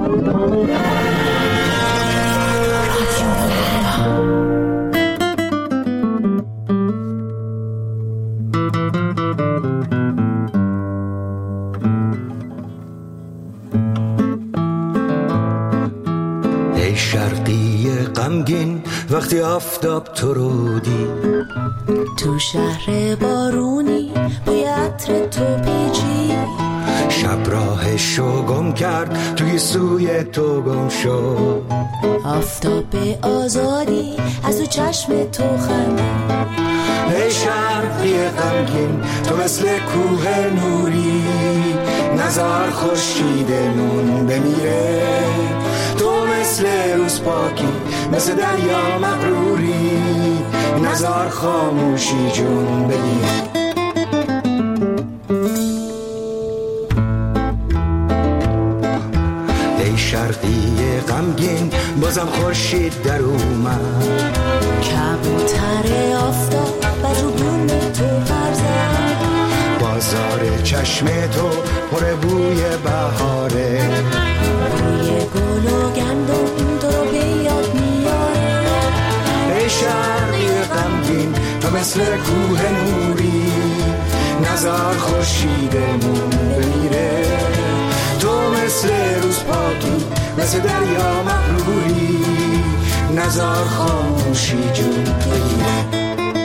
ای شرقی غمگین وقتی آفتاب تو رو دید، تو شهر بارونی بوی عطر تو پیچی، شب راهشو گم کرد توی سوی تو گم شد، آفتاب آزادی از تو چشم تو خندید. ای شرقی غمگین تو مثل کوه نوری، نزار خورشیدمون بمیره، تو مثل روز پاکی مثل دریا مغروری، نزار خاموشی جون بگیر. ای شرقی غمگین بازم خورشید در اومد، کبوتر آفتاب بر رو بوم تو پر زد، بازار چشم تو پر بوی بهاره، بوی گل و گندم تو رو به یاد میاره. ای شرقی غمگین تو مثل کوه نوری، نزار خورشیدمون بمیره، تو مثل روز پاکی مثل دریا مغروری، نزار خاموشی جون بگیره.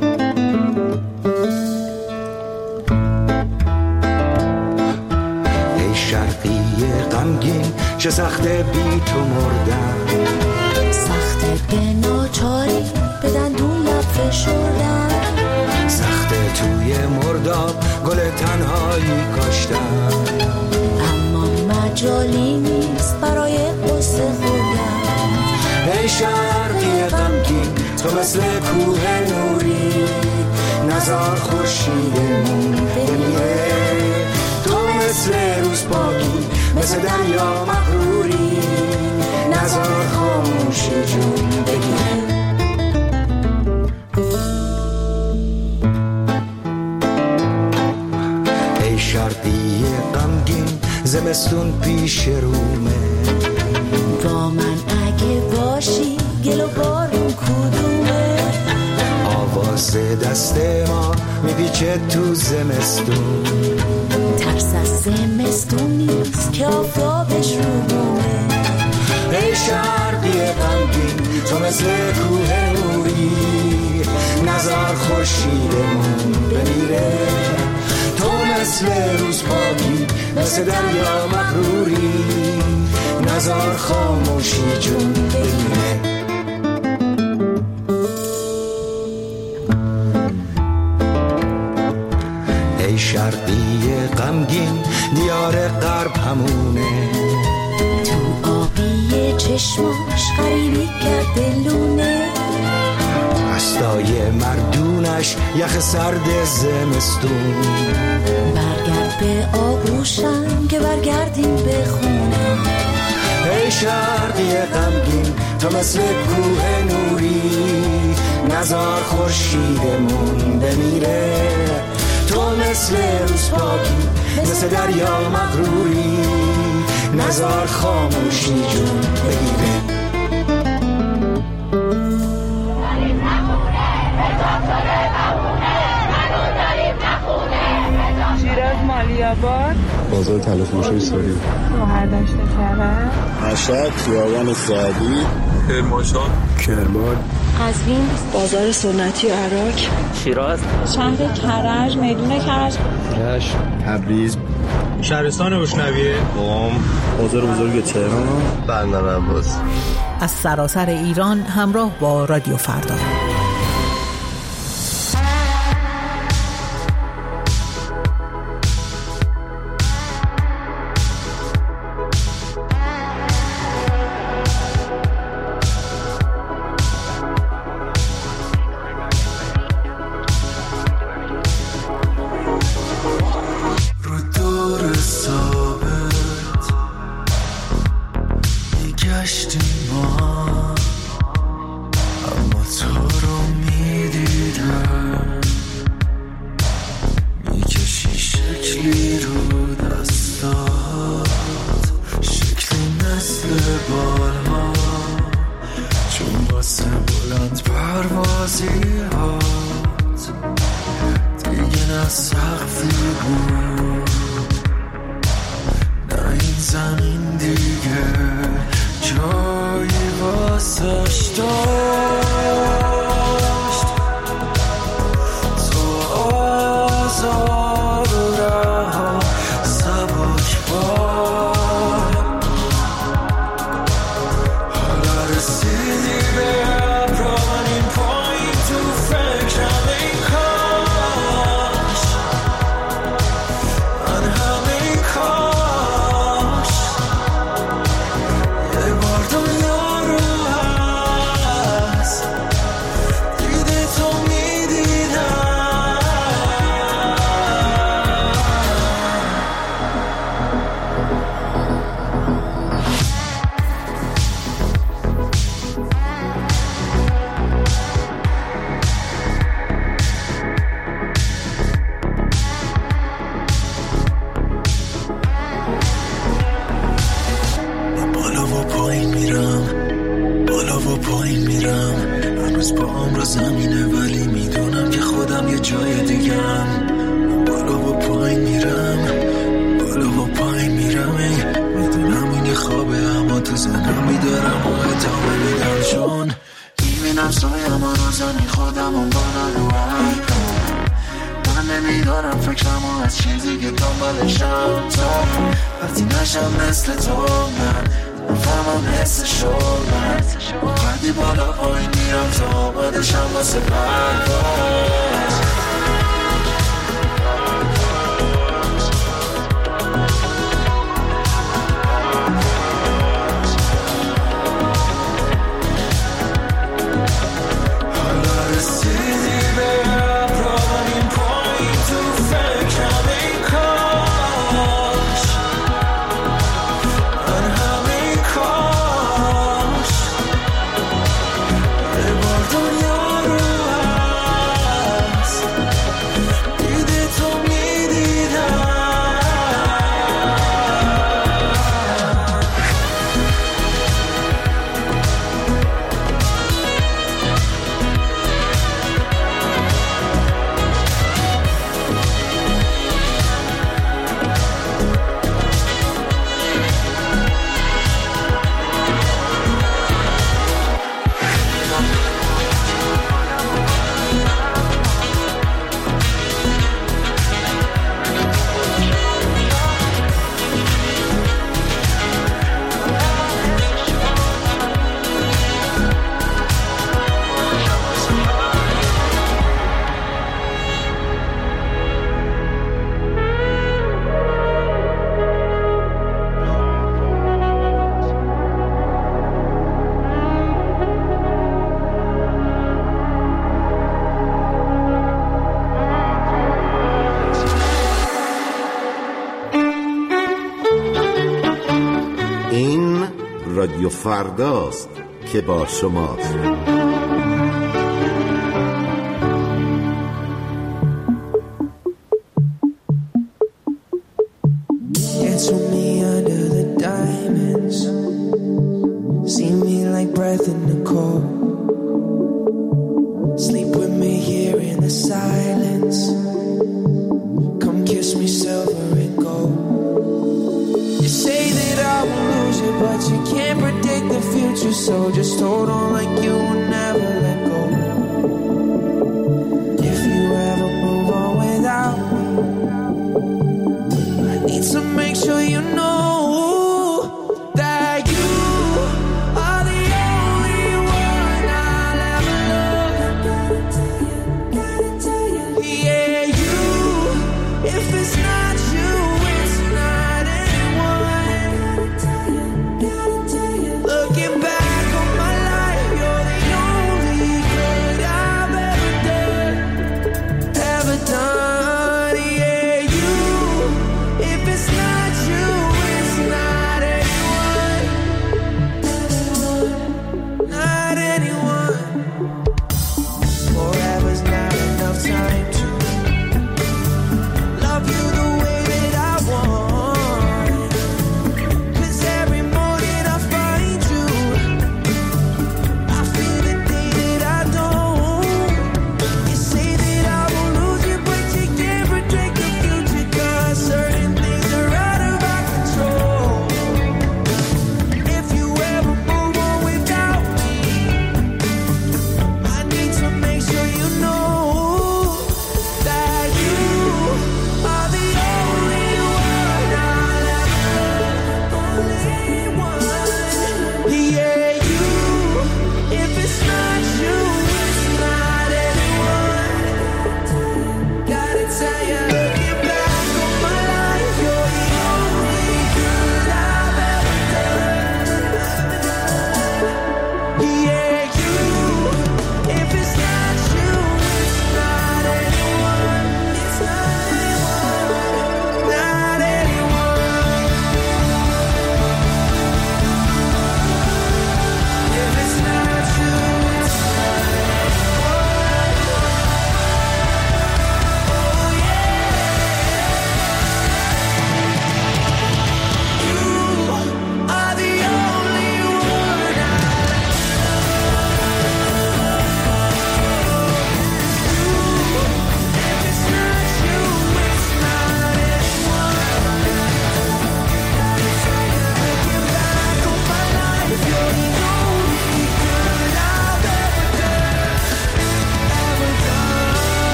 ای شرقی غمگین چه سخته بی تو مردن، سخته به ناچاری به دندون لب فشردن، سخته توی مرداب گل تنهایی کاشتن، اما مجالی نیست برای قصه خوردن. ای شرقی غمگین تو مثل کوه نوری، نزار خورشیدمون بمیره، تو مثل روز پاکی مثل دریا مغروری، نزار خاموشی جون بگیره. ای شرقی غمگین زمستون پیش رومه، با من اگه باشی گل و بارون کدومه، آواز دست ما میپیچه تو زمستون، ترس از زمستون نیست که آفتابش رو بومه. ای شرقی غمگین تو مثل کوه نوری، نزار خورشیدمون بمیره، تو مثل روز پاکی مثل دریا مغروری، نزار خاموشی جون بگیره. ای شرقی غمگین دیار غرب همونه، تو آبی چشماش غریبی کرده لونه، رستای مردونش یخ سرد زمستون، برگرد به آغوشم که برگردیم به خونه. ای شرقی غمگین تو مثل کوه نوری، نزار خورشیدمون بمیره، تو مثل روز پاکی مثل دریا مغروری، نزار خاموشی جون بگیره. شیراز مالیاباد، بازار تلفروشی ساری، گوهر داشته کرد، مشهد خیابان سعدی، کرمانشاه، کرمان، قزوین، بازار سنتی عراق، شیراز، شهر کرج، میدون کرج، رشت، تبریز، شهرستان بشنویه، قم، بازار بزرگ تهران، بندر عباس. از سراسر ایران همراه با رادیو فردا. شکلی رو دستات، شکلی مثل مثل بالها، چون واسه بلند پروازی هات دیگه نه سقفی بود نه این زمین دیگه جایی واسش داشت. تو آزاد و رها سبک بار، حالا رسیدی به ابران این پایین تو فکرم ای کاش من همه کاش یه بار دنیا رو هست دیده تو میدیدم. بالا و پایین میرم، بالا و پایین میرم، هنوز پاهم رو زمینه ولی میدونم که خودم یه جای دیگم. بالا و پایین میرم، بالا و پایین میرم، میدونم این یه خوابه اما تو زنم میدارم و ادامه میدم، چون میبینم سایم رو زنی خودم و بالا رو من نمیدارم فکرمو از چیزی که دنبالشم تا وقتی نشم مثل تو من نفهمم حس شدن وقتی بالا پایین میرم تا آمادشم واسه پرواز. حالا رسیدی به ابران این پایین تو فکرم ای کاش من همه کاش یه بار دنیا رو هست دیده تو میدیدم. این رادیو فرداست که با شماست. Dance with me under the diamonds, see me like breath in the cold, sleep with me here in the silence, come kiss me silver and gold. You say that I will lose you, but you can't predict the future, so just hold on like you will never let go. If you ever move on without me, I need to make sure you know that you are the only one I'll ever love. Gotta tell you, yeah, you. If it's not you, it's not anyone. Gotta tell you. Looking back on my life, you're the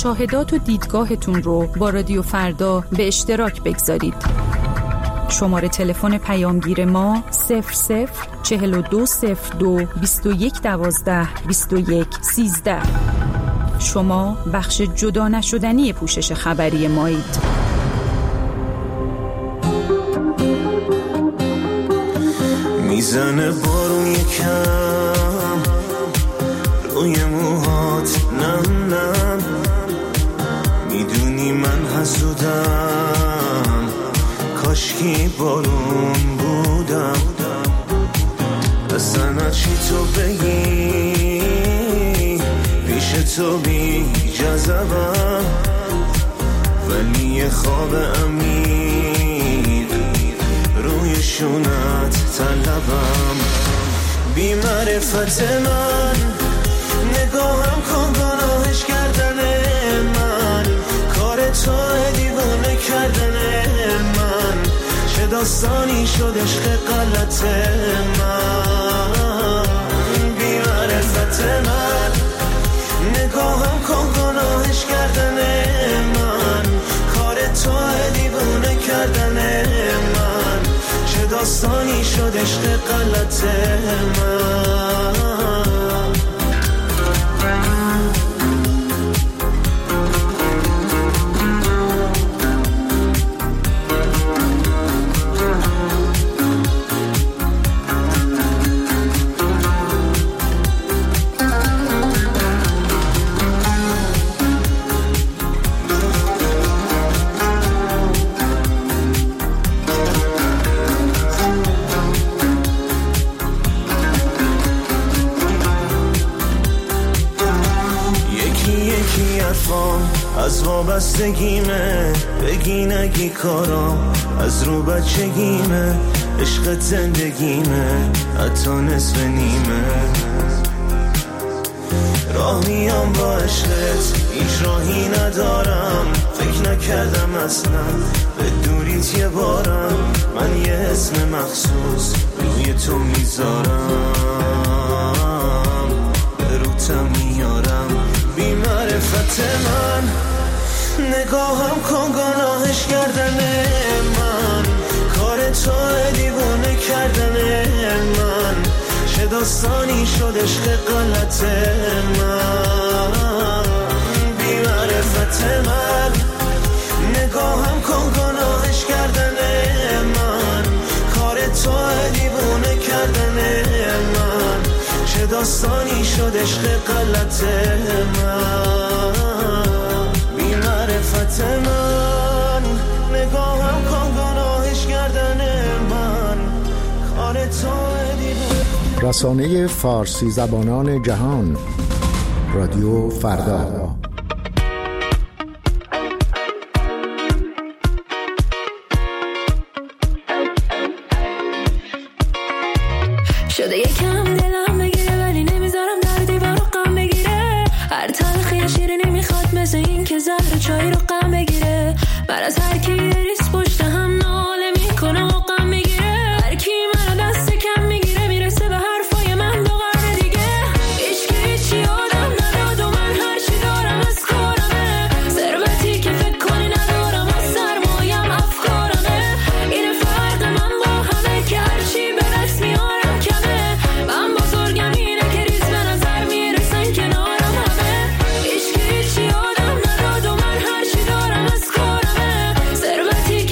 مشاهدات و دیدگاهتون رو با رادیو فردا به اشتراک بگذارید. شماره تلفن پیامگیر ما 00420221122113. شما بخش جدا نشدنی پوشش خبری مایید. میزنه بارون یکم روی موهات، نم نم میدونی من حسودم، کاشکی بارون بودم. اصلا چی تو بگی پیش تو بی جذبم، ولی خواب امید روی شونت طلبم. بی معرفت من نگاهم کن گناهش کردن من، کار تو دیوانه کردن من، چه داستانی شد عشق غلط من. بی معرفت من نگاهم کن گناهش کردن من، کار تو دیوانه کردن من، چه داستانی شد عشق غلط من. از وابستگیمه بگی نگی کارام، از رو بچگیمه عشق زندگیمه، حتی نصف نیمه. راه میام با عشقت هیچ راهی ندارم، فکر نکردم اصلا به دوریت یه بارم، من یه اسم مخصوص روی تو میذارم، به روتم میارم. بی معرفت من نگاهم کن گناهش کردن من، کار تو دیوانه کردن من، چه داستانی شد عشق غلط من. بی معرفت من نگاهم کن گناهش کردن من، کار تو دیوانه کردن من، چه داستانی شد عشق غلط من. بی معرفت من نگاهم کن گناهش کردن من، کار تو دیوانه. رسانه فارسی زبانان جهان، رادیو فردا. شده یکم دلم بگیره ولی نمیذارم در دیوار غم بگیره، هر تلخی شیرینی میخواد مثل این که زهر چای رو غم بگیره. من از هر کی ریس پشت هم ناله میکنه و غم میگیره، هر کی منو دست کم میگیره میرسه به حرفای من دو قرن دیگه. هیچی آدم نداد و من هر چی دارم از کارمه، ثروتی که فکر کنی ندارم از سرمایم افکارمه. این فرق من با همه که هرچی به دست میارم کمه، من بزرگم اینه که ریز به نظر میرسن کنارم همه. هیچی آدم نداد و من هر چی دارم از کارمه، ثروتی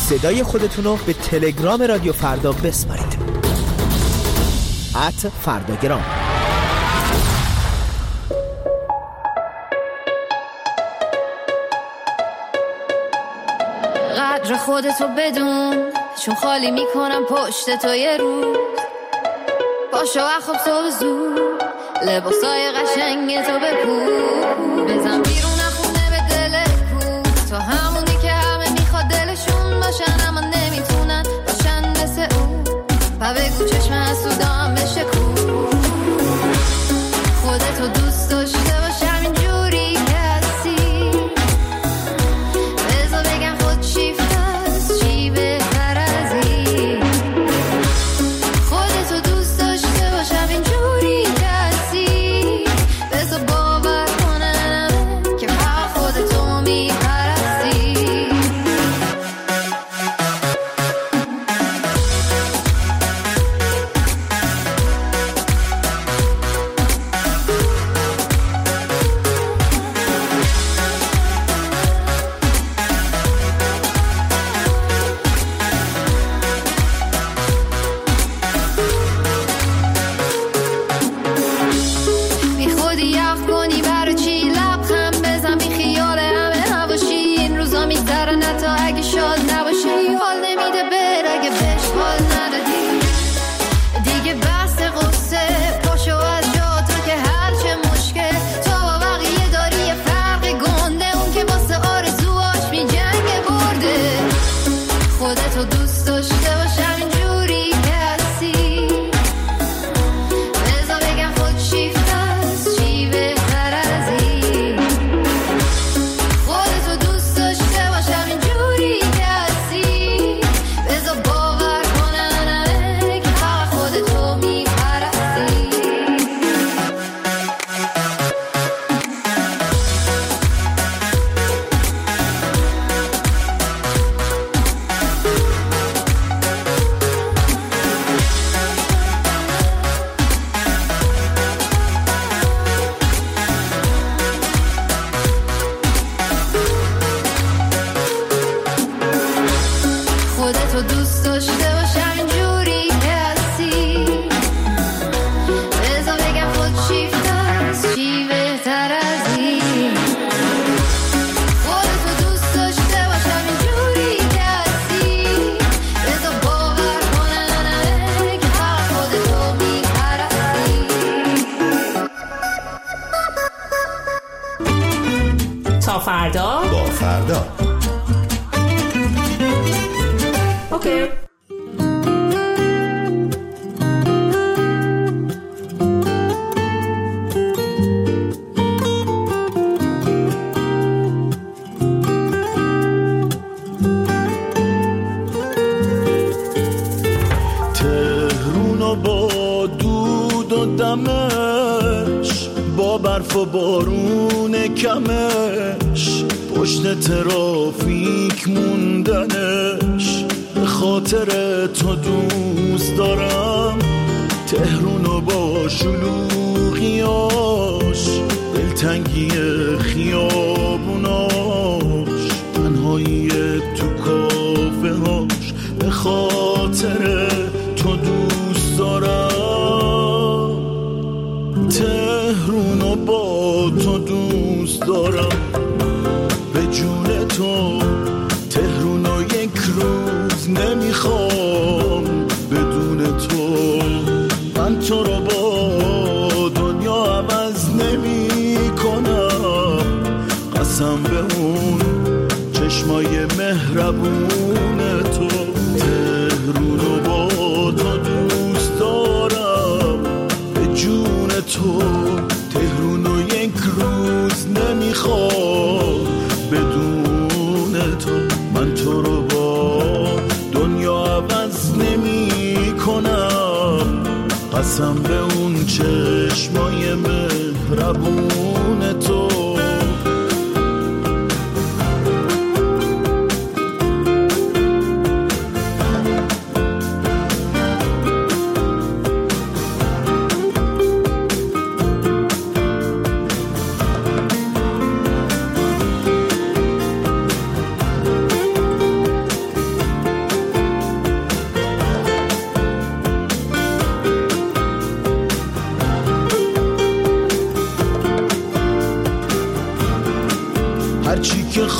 صدای خودتون رو به تلگرام رادیو فردا بسپارید. @فرداگرام. قدر خودتو بدون، چون خالی میکنم پشت تو یه روز. پاشو اخواب صبح زود، لباسای قشنگ تو بپوش. بزن بیرون خونه به دل کو، تو همونی که همه میخواد دلشون باشن اما نمیتونن باشن مثل اون. و بگو چشم حسودام بشه کو، خودتو دوست داشته باش همینجوری که هستی. بذار بگم خود شیفت هست، چی بهتر از این. خودتو دوست داشته باش همینجوری که هستی. بذار باور کنم که فقط خودتو میپرستی. تا فردا با فردا. اوکی. تهرونو با دود و دمش، با برف و بارون کمش، پشت ترافیک موندنش، به خاطر تو دوست دارم. تهرونو با شلوغیاش، دلتنگی خیابوناش، تنهایی تو کافه هاش، به خاطر تو دوست دارم. تهرونو با تو دوست دارم، به جون تو. تهرونو یک روز نمیخوام بدون تو. من تو رو با دنیا عوض نمی کنم، قسم به اون چشمای مهربون تو. تهرونو با تو دوست دارم، به جون تو. تهرونو یک روز نمیخوام بدون تو. من تو رو با دنیا عوض نمی کنم، قسم به اون چشمای مهربون تو.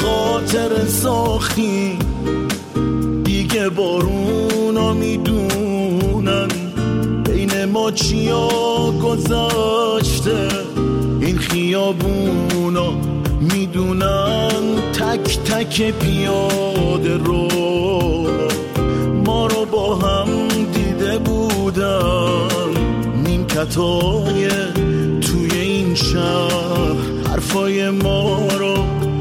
خاطر ساختی، دیگه بارونا میدونن بین ما چیا گذاشته، این خیابونا میدونن تک تک پیاده رو ما رو با هم دیده بودن، نیمکتای توی این شهر حرفای ما رو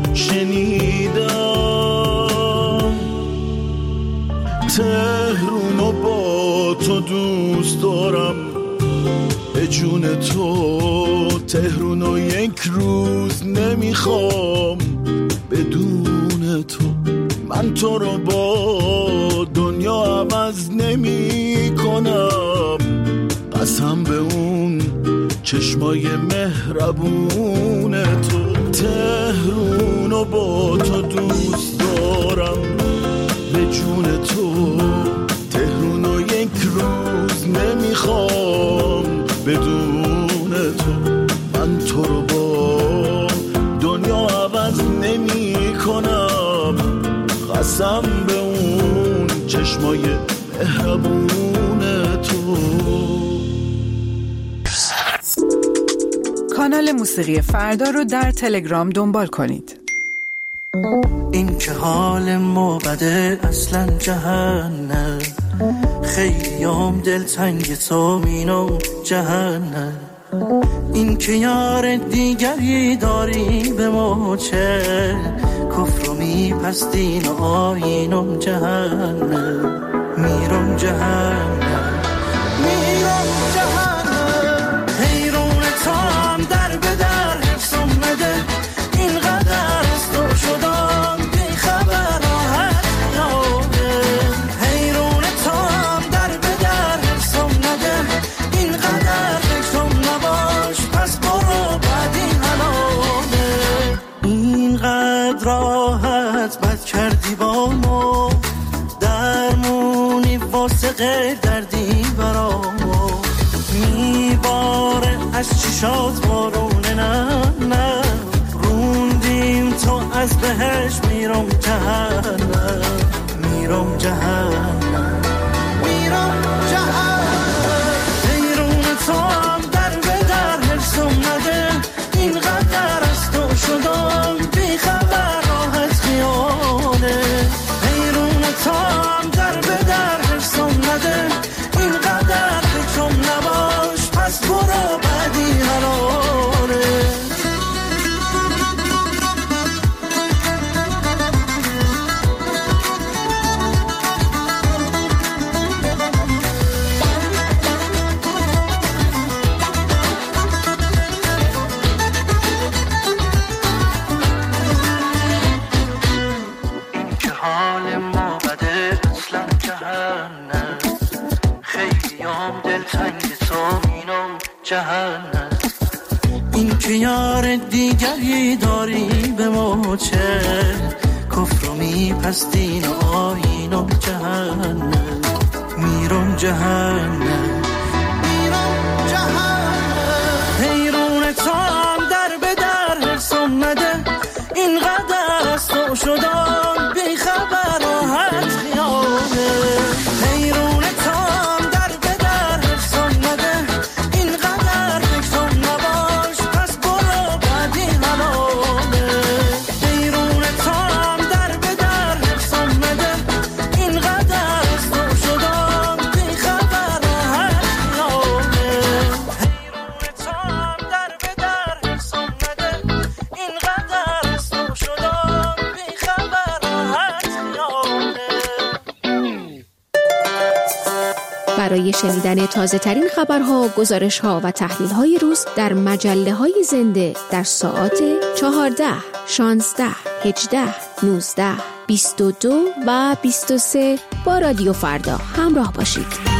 شنیدم. تهرونو با تو دوست دارم به جون تو، تهرونو یک روز نمیخوام بدون تو. من تو رو با دنیا عوض نمی کنم، قسم به اون چشمای مهربون تو. تهرونو با تو دوست دارم به جون تو، تهرونو یک روز نمیخوام بدون تو. من تو رو با دنیا عوض نمی کنم، قسم به اون چشمای مهربون تو. کانال موسیقی فردا رو در تلگرام دنبال کنید. این که حال ما بده اصلا جهنم، خیلیام دلتنگ تو مینم جهنم. این که یار دیگری داری به ما چه، کفر و میپستین و آینم جهنم. میرم جهنم، میرم جهنم. حیرون تام در به در حفظم نده، اینقدر از تو شدم بی خبر راحت یاده. حیرون تام در به در حفظم نده، اینقدر فکرم نباش پس برو بعدی حلاله. اینقدر راحت بد کردی با ما، درمونی واسه غیر دردی برامو. میباره از چشات بارونه، نه نه روندیم تو از بهش. میرم جهنم، میرم جهنم، میرم جهنم. حیرون تو هم در به در حفظم نده، اینقدر از تو شدم بی خبر راحت خیاله. حیرون تو هم در به در حفظم نده، اینقدر فکرم نباش پس برو بعدی حلاله. این که حال ما بده اصلا جهنم، خیلیام دلتنگ تو مینم جهنم. این که یار دیگری داری به ما چه، کفر و میپستین و آینم جهنم. میرم جهنم، میرم جهنم. حیرون تو هم در به در حفظم نده، اینقدر از تو شدم بی خبر راحت خیاله. حیرون تو هم در به در حفظم نده، اینقدر فکرم نباش پس برو بعدی حلاله. حیرون تو هم در به در حفظم نده، اینقدر از تو شدم بی خبر راحت خیاله. حیرون تو هم در به در حفظم نده، اینقدر از تو شدم بی خبر راحت خیاله. برای شنیدن تازه ترین خبرها، گزارش‌ها و تحلیل‌های روز در مجله‌های زنده در ساعات 14، 16، 18، 19، 22 و 23 با رادیو فردا همراه باشید.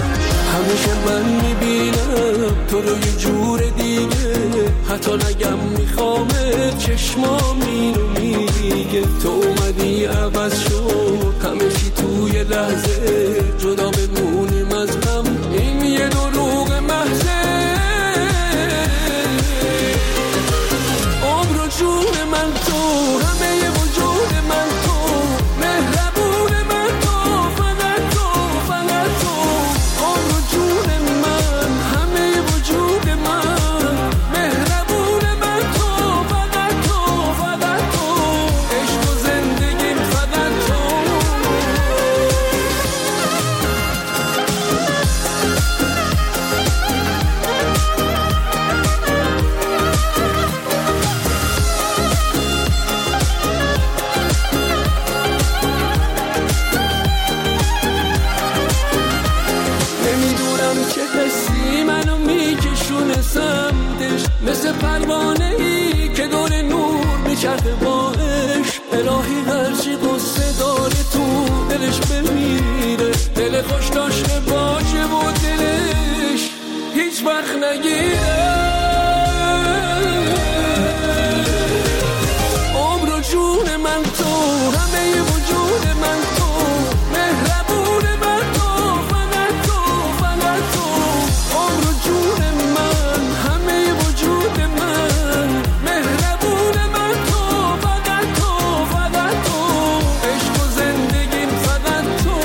تو رو یه جور دیگه، حتی نگم چشمام اینو میگه، تو اومدی عوض شد همه چی توی لحظه، جدا بمونیم از هم این یه دروغ محضه. عمر و جون من تو، همه ی وجود من تو، مهربون من تو، فقط تو فقط تو. عمر و جون من، همه ی وجود من، مهربون من تو، فقط تو فقط تو. عشق و زندگیم فقط تو. نمیدونم چه حسی منو میکشونه سمتش، مثل پروانه ای که دور نور میچرخه باش. الهی هرچی قصه داره تو دلش بمیره، دل خوش داشته باشه و دلش هیچ وقت نگیره. عمر و جون من تو، همه ی وجود من تو، مهربون من تو، فقط تو فقط تو. عمر و جون من، همه ی وجود من، مهربون من تو، فقط تو فقط تو. عشق و زندگیم فقط تو.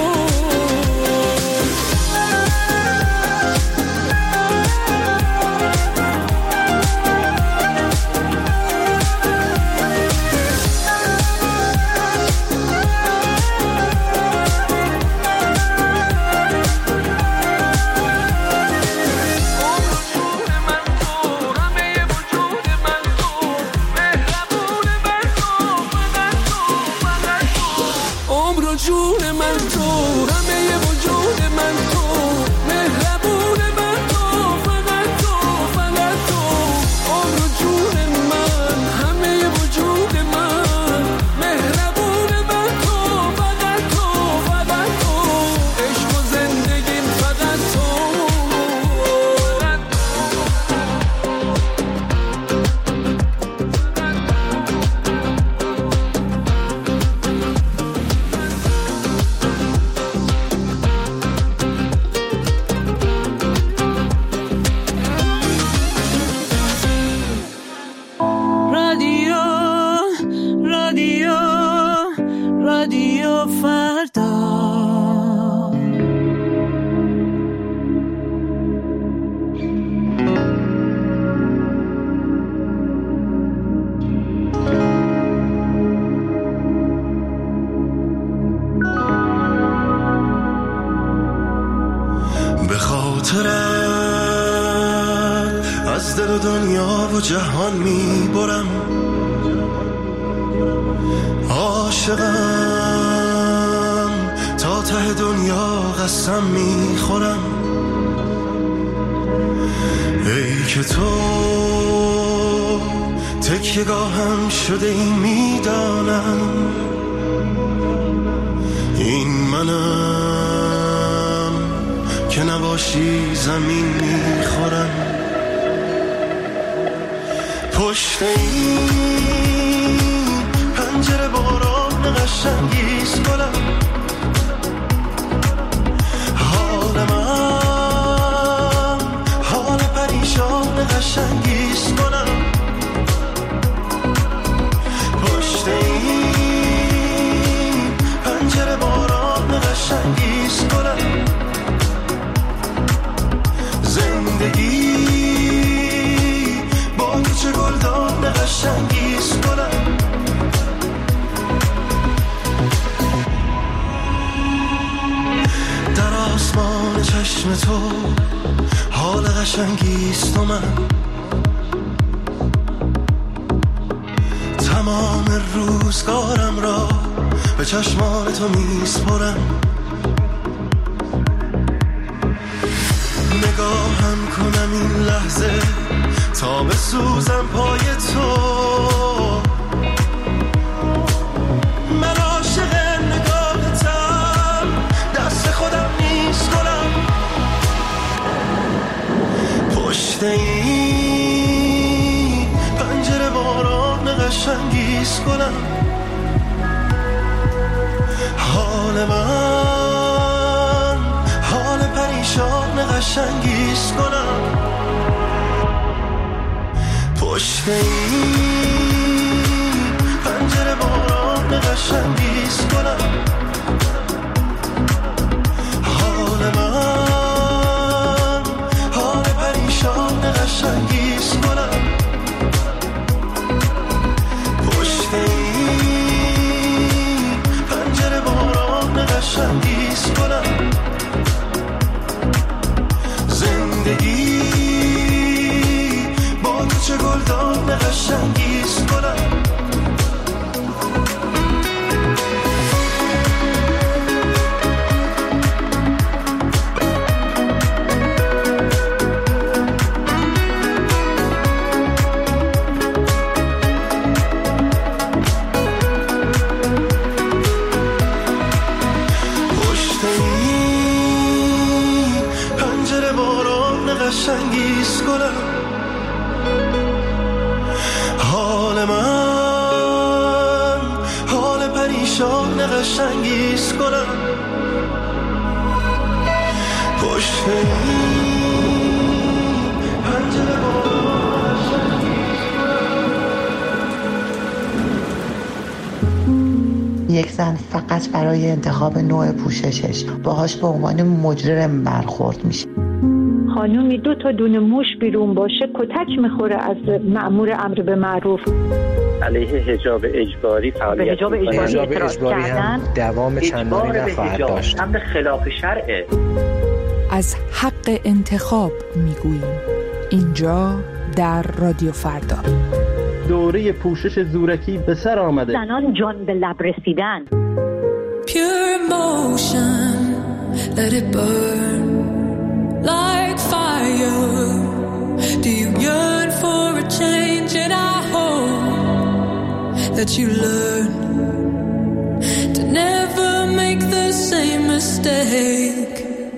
عمر و جون من تو، همه ی وجود من تو، مهربون من تو، فقط تو فقط تو. عمر و جون من، همه ی وجود من، مهربون من تو، فقط تو فقط تو. عشق و زندگیم فقط تو. رادیو فردا. به خاطرت از دل و دنیا و جهان میبرم، عاشقم تا ته دنیا قسم میخورم. ای که تو تکیه‌گاهم شده این میدانم، این منم که نباشی زمین میخورم. پشت این پنجره باران قشنگیست گلم، حال من حال پریشان قشنگیست گلم. پشت این پنجره باران قشنگیست گلم. زندگی با تو چه گلدان قشنگیست گلم. در آسمان چشم تو حال قشنگیست و من تمام روزگارم را به چشمان تو میسپرم. نگاهم کنم این لحظه تا بسوزم پای تو. من عاشق نگاهتم، دست خودم نیست گلم. پشت این پنجره باران قشنگیست کنم، حال من حال پریشان قشنگیز کنم، پشت این پنجره باران قشنگیز کنم، حال من حال پریشان قشنگیز کنم، پشت این پنجره باران قشنگیز کنم، زندگی با تو چه گلدان قشنگیز کنم. قشنگیز کنم، حال من حال پریشان قشنگیز کنم، پشت پنجره باران قشنگیز کنم. یک زن فقط برای انتخاب نوع پوششش باهاش به عنوان مجرم برخورد میشه. خانومی 2 تا دونه موش بیرون باشه کتک میخوره از مأمور امر به معروف. علیه حجاب اجباری فعالیت حجاب اجباری هم دوام چندانی نخواهد داشت. امر خلاف شرعه. از حق انتخاب میگوییم اینجا در رادیو فردا. دوره پوشش زورکی به سر آمده. زنان جان به لب رسیدن. Pure emotion, let it burn like fire. Do you yearn for a change? And I hope that you learn to never make the same mistake.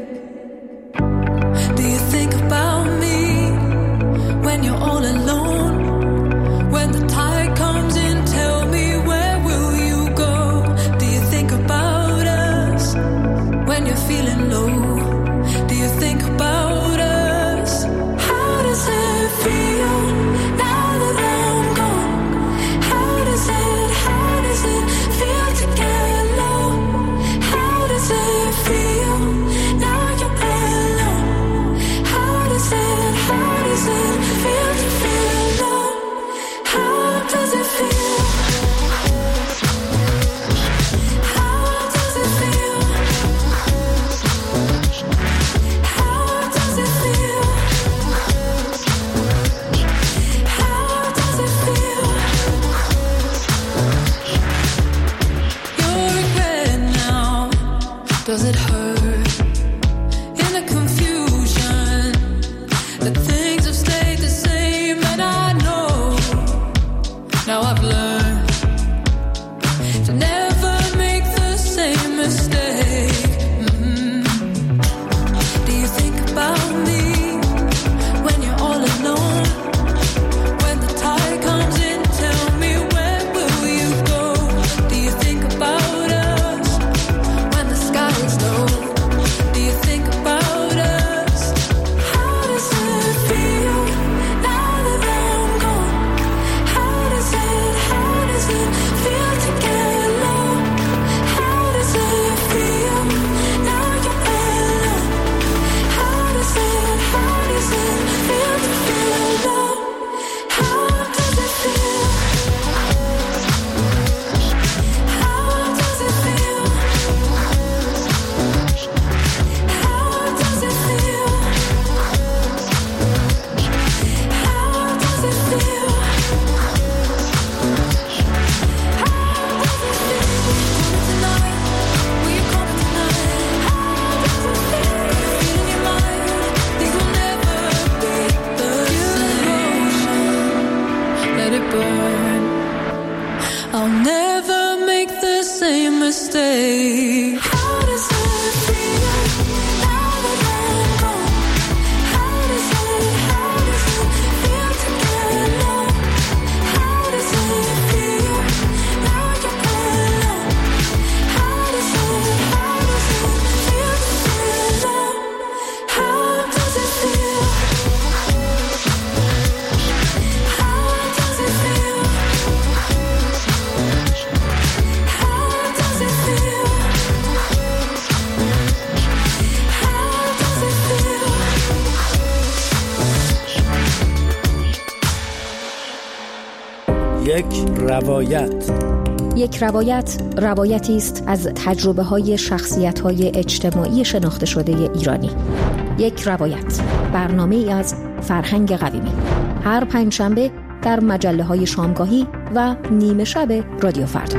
Do you think about me when you're all alone? When the tide comes in, tell me, where will you go? Do you think about us when you're feeling low? Do you think about us? How does it feel now that I'm gone? How does it feel to get low? How does it feel now you're alone? How does it feel to feel low? How does it feel? Does it hurt in the confusion that things have stayed the same? And I know now I've learned to never make the same mistake. Do you think about me when you're all alone? When the tide comes in, tell me, where will you go? Do you think about us when the sky is low? Do you think about us? How does it feel now that I'm gone? How does it feel to get low? How does it feel now you're alone? How does it feel to feel low? How does it feel? How does it feel? How does it feel? How does it feel? Tonight, will you come tonight? How does it feel? Feel in your mind, things will never be the same. Let it burn. I'll never make the same mistake. How does it feel now that I'm gone? How does it feel to get low? How does it feel یک روایت. یک روایت روایتی است از تجربه‌های شخصیت‌های اجتماعی شناخته شده ایرانی. یک روایت، برنامه‌ای از فرهنگ قویمی. هر پنجشنبه در مجله‌های شامگاهی و نیمه شب رادیو فردا.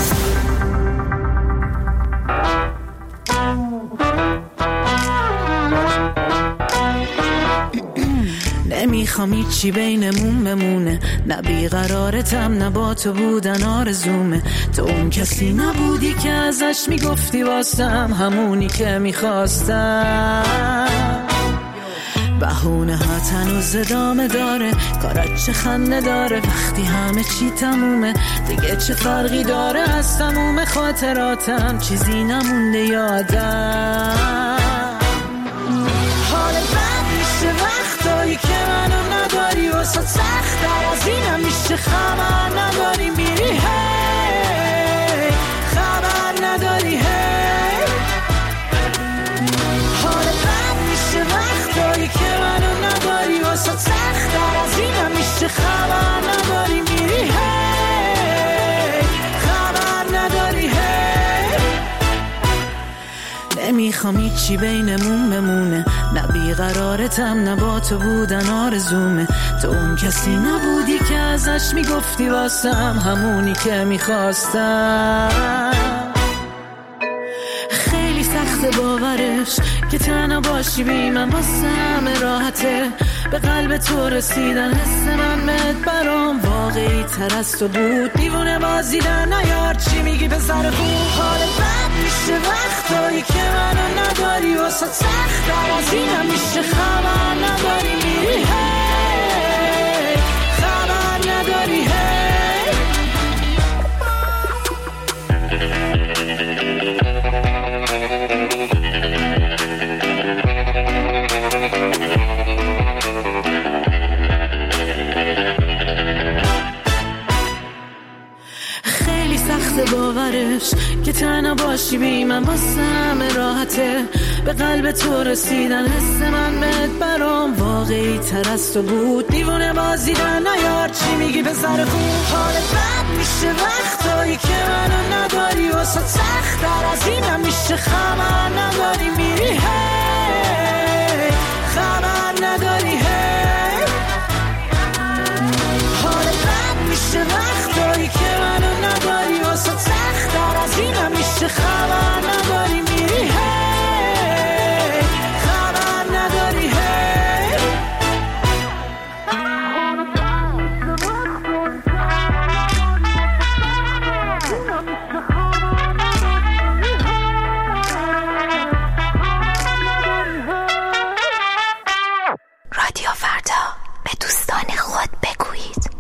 نمیخوام هیچی بینمون بمونه، نه بیقرارتم نه با تو بودن آرزومه. تو اون کسی نبودی که ازش میگفتی واسم همونی که میخواستم. بهونه ها تنوز ادامه داره، کارات چه خنده داره وقتی همه چی تمومه. دیگه چه فرقی داره از تموم خاطراتم، چیزی نمونده یادم. حال بد میشه وقتایی که منو نداری، واسه سخت‌تر از اینم میشه خبر نداری میری هی، خبر نداری هی. حال بد میشه وقتایی که منو نداری، واسه سخت‌تر از اینم میشه خبر نداری میری هی، خبر نداری هی. نمیخوام هیچی بینمون بمونه، نه بیقرارتم نه با تو بودن آرزومه. تو اون کسی نبودی که ازش میگفتی واسم همونی که میخواستم. خیلی سخت باورش که تنها باشی بی من، واسه همه راحته. به قلب تو رسیدن حس من بهت برام واقعی تر از تو بود. دیوونه بازی در نیار چی میگی به سر خوب. حال بد میشه وقتایی که منو نداری، واسه سخت‌تر از اینم میشه خبر نداری میری هی، خبر نداری هی. خیلی سخت باورش که تنها باشی بی من، واسه همه راحته. به قلب تو رسیدن حس من بهت برام واقعی تر از تو بود. دیوونه بازی در نیار چی میگی به سر خوب. حال بد میشه وقتایی که منو نداری، واسه سخت‌تر از اینم میشه خبر نداری میری هی، خبر نداری هی. حال بد میشه وقتایی که منو نداری، واسه سخت‌تر از اینم میشه خبر نداری میری هی، خبر نداری هی. رادیو فردا، به دوستان خود بگویید.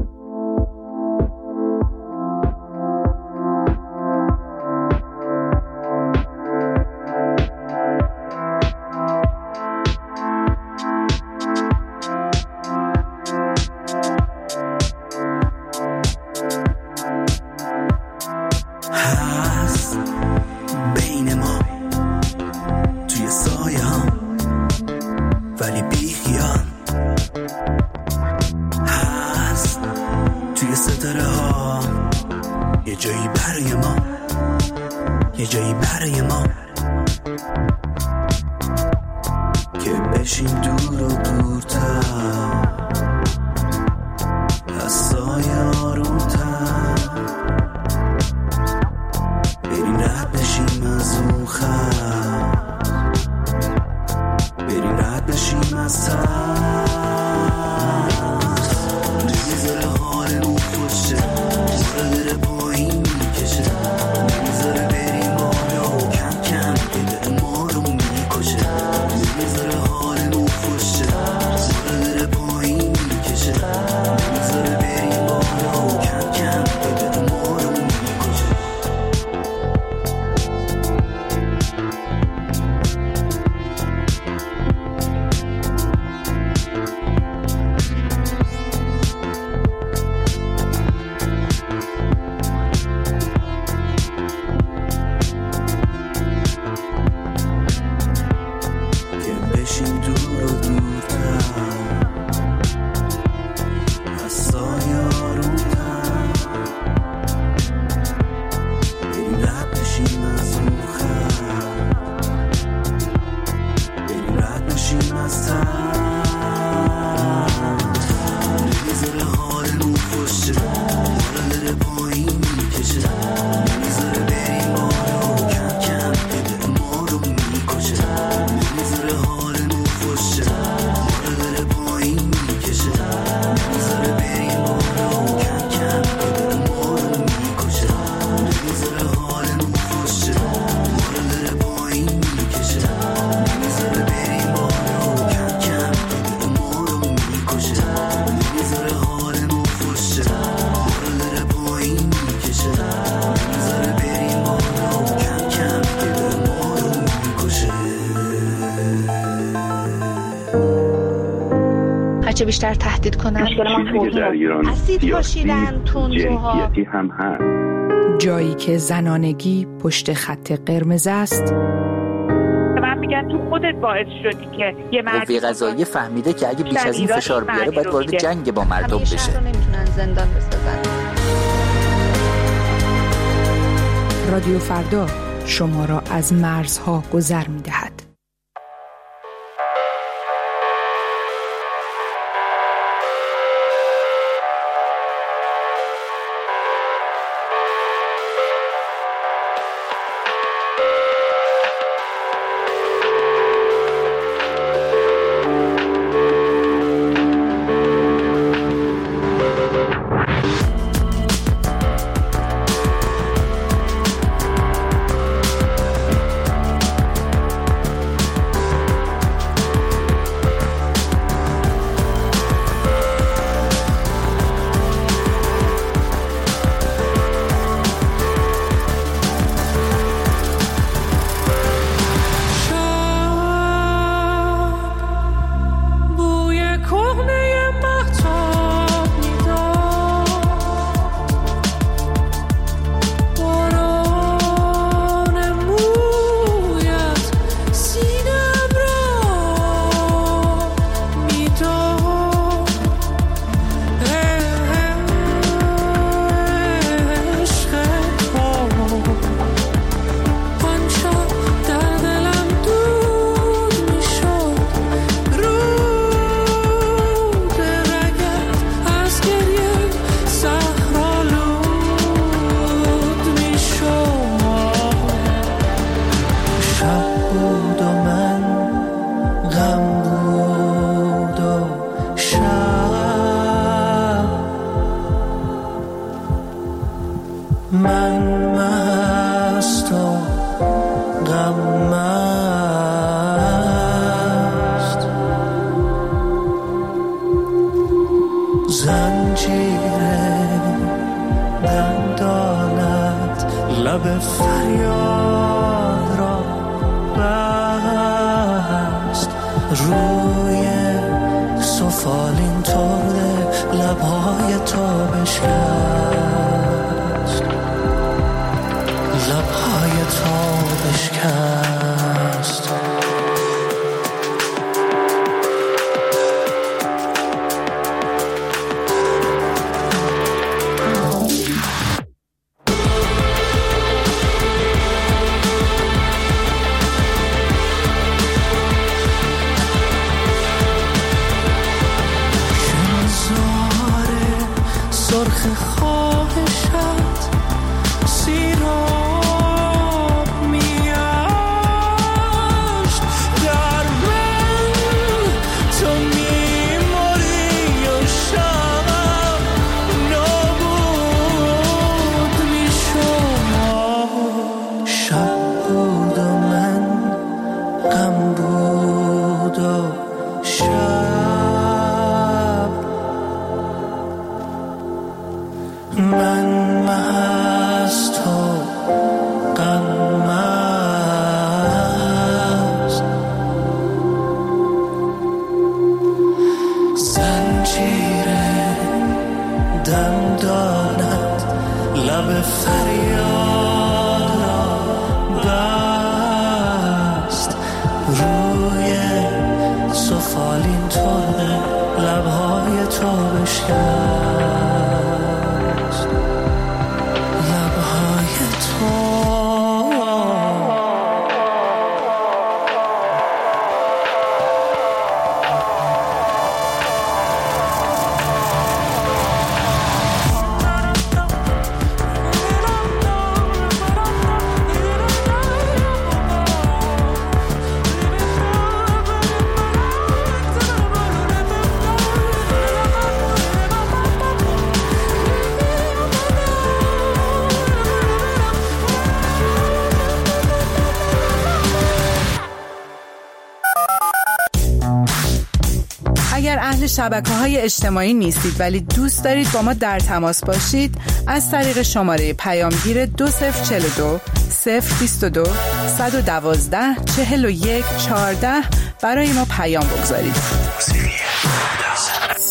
هست بین ما توی سایه ها ولی بی خیال، هست توی ستاره ها یه جایی برای ما، یه جایی برای ما که بشیم دور و دورتر از سایه آرومتر، بریم رد بشیم از اون خط، بریم رد بشیم از ترس. نمیذاره حالمون خوشه، داره پایین میکشه، نمیذاره بریم بالا و کم کم دل ما رو میکشه. نمیذاره حالمون خوشه، داره پایین میکشه، نمیذاره بریم بالا و کم کم دل ما رو میکشه. هرچه بیشتر تهدید کنن. چیزی که در ایران سیاسی جنسیتی هم هست. جایی که زنانگی پشت خط قرمز است. من میگم تو خودت باعث شدی که یه قوه قضاییه فهمیده که اگه بیش از این فشار بیاره باید وارد جنگ با مردم بشه. همیشه رو نمیتونن زندان بسازن. رادیو فردا شما را از مرزها گذر می‌دهد. اهل شبکه‌های اجتماعی نیستید ولی دوست دارید با ما در تماس باشید، از طریق شماره پیامگیر 2042 022 112 41 14 برای ما پیام بگذارید.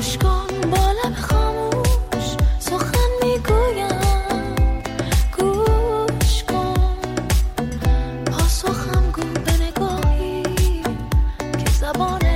گوش کن با لب خاموش سخن میگویم، گوش کن پاسخم گو به نگاهی که زبان